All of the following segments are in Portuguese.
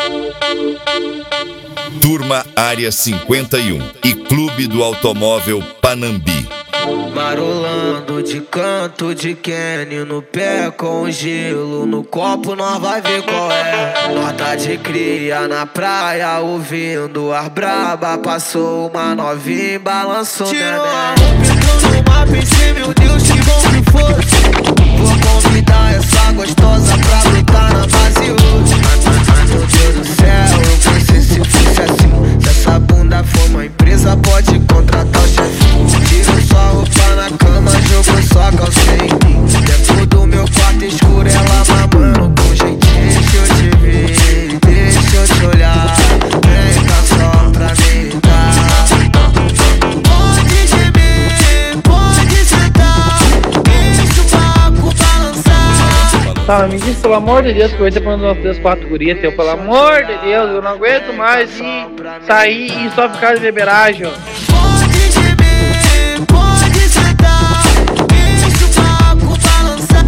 Turma Área 51 e Clube do Automóvel Panambi. Marolando de canto de Kenny no pé com gelo no copo, nós vai ver qual é. Nós tá de cria na praia ouvindo ar braba, passou uma novinha e balançou minha roupa, entrou no mapa e disse, meu Deus, que bom que fosse. Vou convidar essa gostosa pra lutar na base hoje. Ai, meu Deus do céu, eu pensei se fosse assim. Se essa bunda for uma empresa, pode contratar o chefinho. Tira sua roupa na cama, jogou sua calcinha em mim. Dentro do meu quarto escuro, ela mamando com jeitinho. Deixa eu te ver, deixa eu te olhar. Vem cá só pra me dar. Pode gemer, pode sentar. Deixa o papo balançar. Tá, me diz pelo amor de Deus que eu vou ter pra nós 3, 4 gurias, teu, pelo amor de Deus, eu não aguento mais ir, sair e só ficar de beberagem, ó. Pode gemer, pode sentar. Deixa o papo balançar.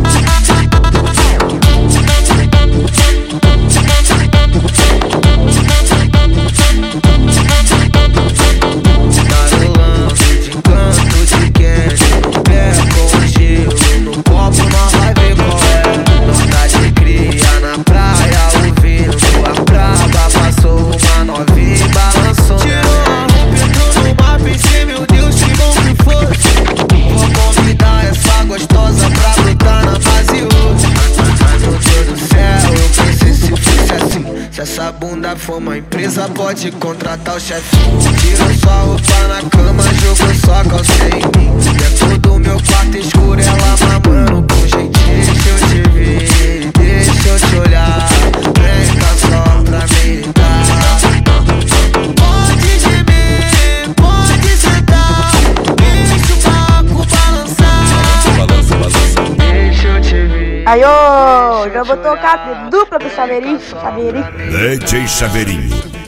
Marolando de canto de Kenny no pé com gelo no copo, nós vai ver qual é. Nós tá de cria na praia ouvindo a braba, passou uma novinha e balançou. Tirou a roupa, entrou no mapa e disse, meu Deus, que bom que fosse. Vou convidar essa gostosa pra lutar na base hoje. Ai, meu Deus do céu, eu pensei se fosse assim. Se essa bunda for uma empresa, pode contratar o chefinho. Tirou sua roupa na cama, jogou sua calcinha em mim. Dentro do meu quarto escuro, ela mamando com jeitinho. Deixa eu te ver, deixa eu te olhar. Vem cá só pra me dar. Pode gemer, pode sentar. Deixa o papo balançar. Balança, balança. Deixa eu te ver. Aí, ô, já vou tocar dupla do Chaveirinho. DJ Chaveirinho.